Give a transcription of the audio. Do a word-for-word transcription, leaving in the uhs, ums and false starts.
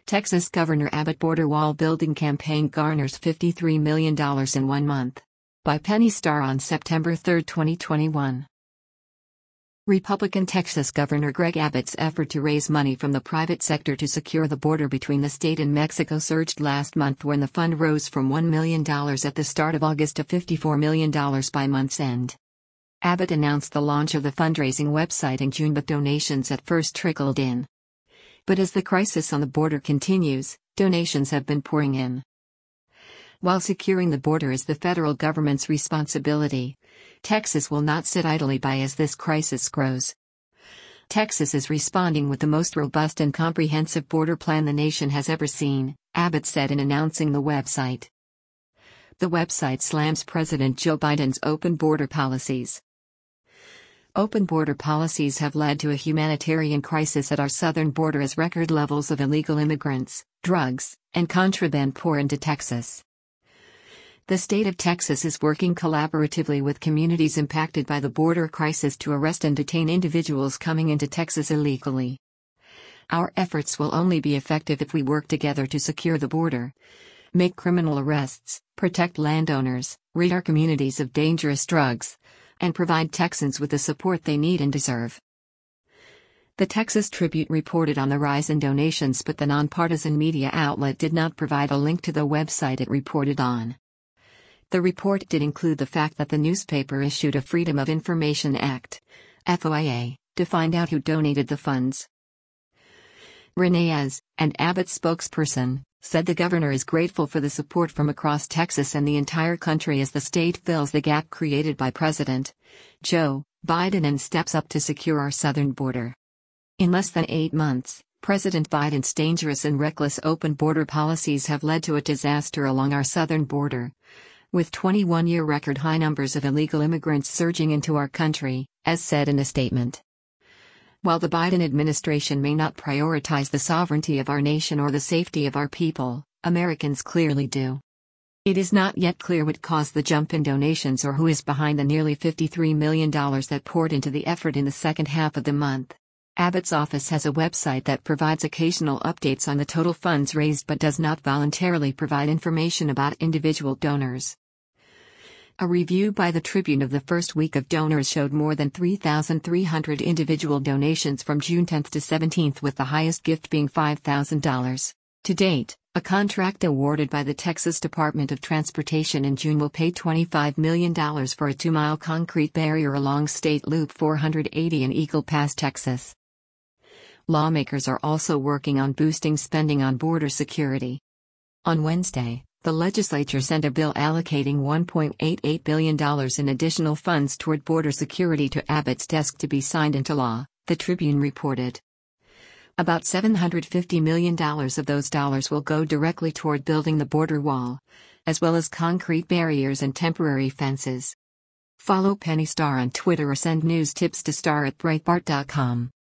Texas Governor Abbott border wall building campaign garners fifty-three million dollars in one month. By Penny Starr on September third, twenty twenty-one. Republican Texas Governor Greg Abbott's effort to raise money from the private sector to secure the border between the state and Mexico surged last month when the fund rose from one million dollars at the start of August to fifty-four million dollars by month's end. Abbott announced the launch of the fundraising website in June, but donations at first trickled in. But as the crisis on the border continues, donations have been pouring in. While securing the border is the federal government's responsibility, Texas will not sit idly by as this crisis grows. Texas is responding with the most robust and comprehensive border plan the nation has ever seen, Abbott said in announcing the website. The website slams President Joe Biden's open border policies. Open border policies have led to a humanitarian crisis at our southern border as record levels of illegal immigrants, drugs, and contraband pour into Texas. The state of Texas is working collaboratively with communities impacted by the border crisis to arrest and detain individuals coming into Texas illegally. Our efforts will only be effective if we work together to secure the border, make criminal arrests, protect landowners, rid our communities of dangerous drugs, and provide Texans with the support they need and deserve. The Texas Tribune reported on the rise in donations, but the nonpartisan media outlet did not provide a link to the website it reported on. The report did include the fact that the newspaper issued a Freedom of Information Act (F O I A) to find out who donated the funds. Renee Az, an Abbott spokesperson, said the governor is grateful for the support from across Texas and the entire country as the state fills the gap created by President Joe Biden and steps up to secure our southern border. In less than eight months, President Biden's dangerous and reckless open border policies have led to a disaster along our southern border, with twenty-one-year record high numbers of illegal immigrants surging into our country, as said in a statement. While the Biden administration may not prioritize the sovereignty of our nation or the safety of our people, Americans clearly do. It is not yet clear what caused the jump in donations or who is behind the nearly fifty-three million dollars that poured into the effort in the second half of the month. Abbott's office has a website that provides occasional updates on the total funds raised but does not voluntarily provide information about individual donors. A review by the Tribune of the first week of donors showed more than three thousand three hundred individual donations from June tenth to seventeenth, with the highest gift being five thousand dollars. To date, a contract awarded by the Texas Department of Transportation in June will pay twenty-five million dollars for a two-mile concrete barrier along State Loop four eighty in Eagle Pass, Texas. Lawmakers are also working on boosting spending on border security. On Wednesday, the legislature sent a bill allocating one point eight eight billion dollars in additional funds toward border security to Abbott's desk to be signed into law, the Tribune reported. About seven hundred fifty million dollars of those dollars will go directly toward building the border wall, as well as concrete barriers and temporary fences. Follow Penny Starr on Twitter or send news tips to Starr at Breitbart dot com.